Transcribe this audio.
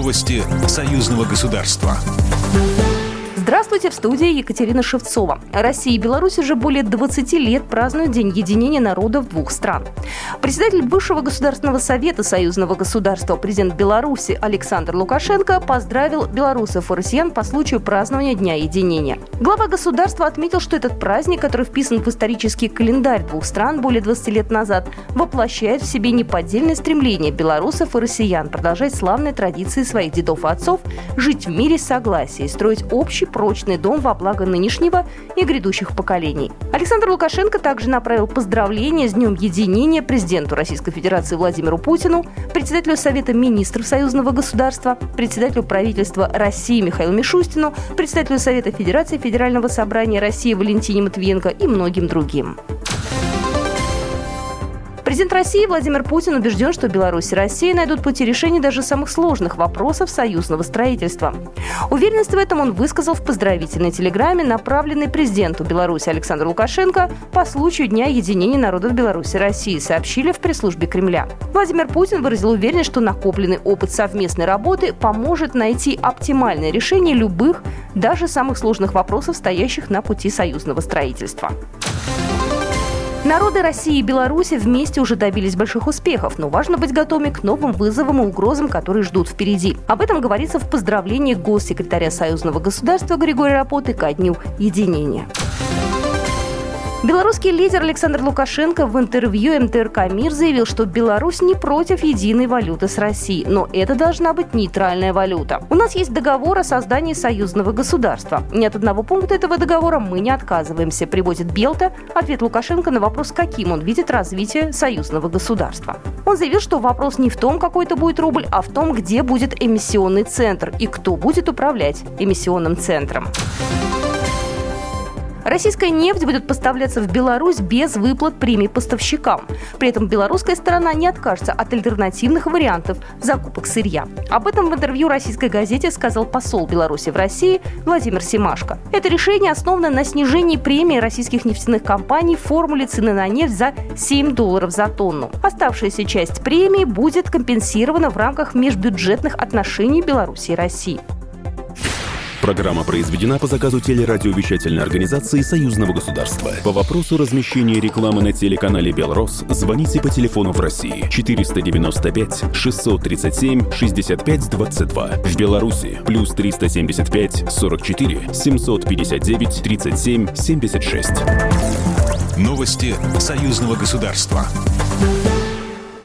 Новости союзного государства. Здравствуйте, в студии Екатерина Шевцова. Россия и Беларусь уже более 20 лет празднуют День единения народов двух стран. Председатель Высшего государственного совета союзного государства, президент Беларуси Александр Лукашенко поздравил белорусов и россиян по случаю празднования Дня единения. Глава государства отметил, что этот праздник, который вписан в исторический календарь двух стран более 20 лет назад, воплощает в себе неподдельное стремление белорусов и россиян продолжать славные традиции своих дедов и отцов, жить в мире согласия и строить общий прочный дом во благо нынешнего и грядущих поколений. Александр Лукашенко также направил поздравления с Днем единения президенту Российской Федерации Владимиру Путину, председателю Совета министров союзного государства, председателю правительства России Михаилу Мишустину, председателю Совета Федерации Федерального собрания России Валентине Матвиенко и многим другим. Президент России Владимир Путин убежден, что Беларусь и Россия найдут пути решения даже самых сложных вопросов союзного строительства. Уверенность в этом он высказал в поздравительной телеграмме, направленной президенту Беларуси Александру Лукашенко по случаю Дня единения народов Беларуси и России, сообщили в пресс-службе Кремля. Владимир Путин выразил уверенность, что накопленный опыт совместной работы поможет найти оптимальное решение любых, даже самых сложных вопросов, стоящих на пути союзного строительства. Народы России и Беларуси вместе уже добились больших успехов, но важно быть готовыми к новым вызовам и угрозам, которые ждут впереди. Об этом говорится в поздравлении госсекретаря союзного государства Григория Рапоты ко Дню единения. Белорусский лидер Александр Лукашенко в интервью МТРК «Мир» заявил, что Беларусь не против единой валюты с Россией, но это должна быть нейтральная валюта. У нас есть договор о создании союзного государства. Ни от одного пункта этого договора мы не отказываемся, приводит Белта ответ Лукашенко на вопрос, каким он видит развитие союзного государства. Он заявил, что вопрос не в том, какой это будет рубль, а в том, где будет эмиссионный центр и кто будет управлять эмиссионным центром. Российская нефть будет поставляться в Беларусь без выплат премий поставщикам. При этом белорусская сторона не откажется от альтернативных вариантов закупок сырья. Об этом в интервью российской газете сказал посол Беларуси в России Владимир Семашко. Это решение основано на снижении премии российских нефтяных компаний в формуле цены на нефть за $7 за тонну. Оставшаяся часть премии будет компенсирована в рамках межбюджетных отношений Беларуси и России. Программа произведена по заказу телерадиовещательной организации Союзного государства. По вопросу размещения рекламы на телеканале «Белрос» звоните по телефону в России 495 637 65 22. В Беларуси плюс 375 44 759 37 76. Новости союзного государства.